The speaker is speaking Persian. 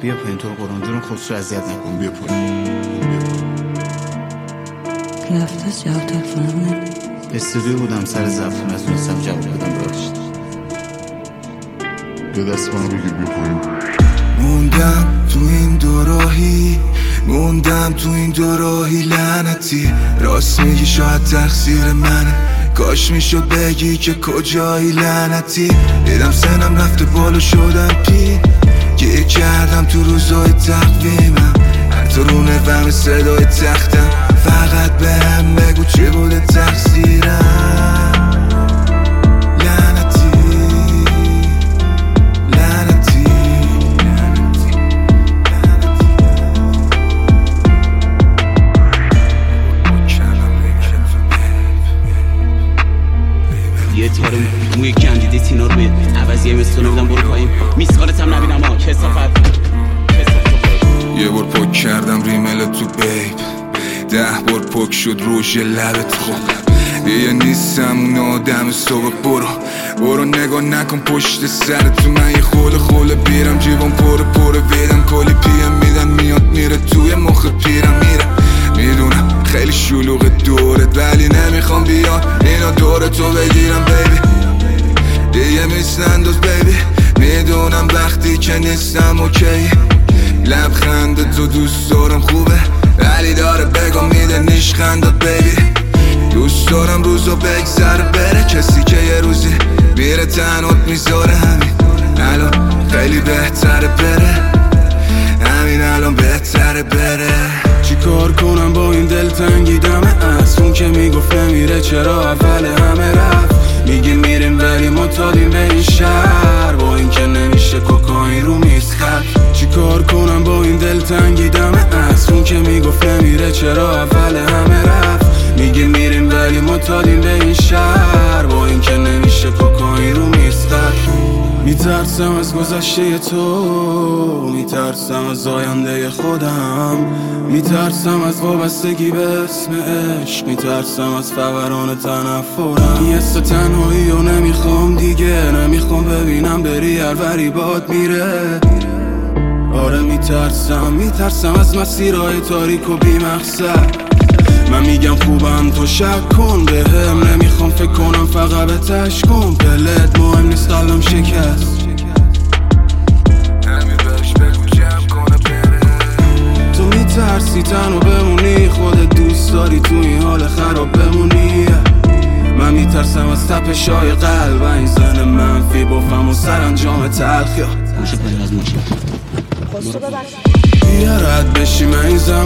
بیا پایین تو رو قرآن جون خودت رو اذیت نکن. بیا پایین. رفته از جواب تلفنم نمی استودیو بودم سر ضبط نتونستم جواب بدم. ببخشید. یه دست منو بگیر بیا پایین. موندم تو این دوراهی، موندم تو این دوراهی لعنتی. راست میگی شاید تقصیر منه، کاش میشد بگی که کجایی لعنتی. دیدم سنم رفته بالا شدم پیر، گیر کردم تو روزای تقویمم، حتی رو نفهم صدای تختم. فقط به هم بگو چی بوده تقصیرم. یه تاره موی گندیدی تینا رو بید عوضیه مثل نبودم برو پایین میسقالت هم نبینم ها کسافت. یه بار پاک کردم ریمل تو بیب، 10 بار پاک شد روش لبت. خب دیگه نیستم اون آدم صبح. برو نگاه نکن پشت سر تو. من یه خوله بیرم جیبم پر ویدم، کلی پیم میدن میاد میره توی مخ پیرم میره. میدونم خیلی شلوغ دورت ولی نمیخوام بیان اینا دور تو بگیرم بیبی. دیگه میسندوز بیبی، میدونم وقتی که نیستم اوکی. لبخند تو دوست دارم خوبه ولی داره بگم میده نیشخندات بیبی. دوست دارم روزو بگذره بره، کسی که یه روزی میره تنهات میذاره. همین الان خیلی بهتره بره، همین الان بهتره بره. چی کار کنم با این دلتنگی دمه از اون که میگفت میره چرا اول همه رفت. میگیم میریم ولی معتادیم به این شهر، با این که نمیشه کوکائین رو میز خط. چی کار کنم با این دلتنگی دمه از اون که میگفت میره چرا اول همه رفت. میگیم میریم ولی معتادیم به این شهر، با این که نمیشه کوکائین رو میز خط. میترسم از گذشته تو، میترسم از آینده خودم، میترسم از وابستگی به اسم عشق، میترسم از فوران تنفرم. این حس تنهایی رو نمیخوام دیگه، نمیخوام ببینم بری هر وری باد میره. آره میترسم از مسیرهای تاریک و بی مقصد. من میگم خوبم تو شک کن بهم، نمیخوام فکر کنم فقط به تش کن. پلت مهم نیست قلبم شکست، همین بهش بگو جمع کنه بره. تو میترسی تنها بمونی، خودت دوست داری تو این حال خراب بمونی. من میترسم از تپشای قلب این زن منفی با فهم و سرانجام تلخی. موشه پایین از موشه بیا رد بشی من این زمان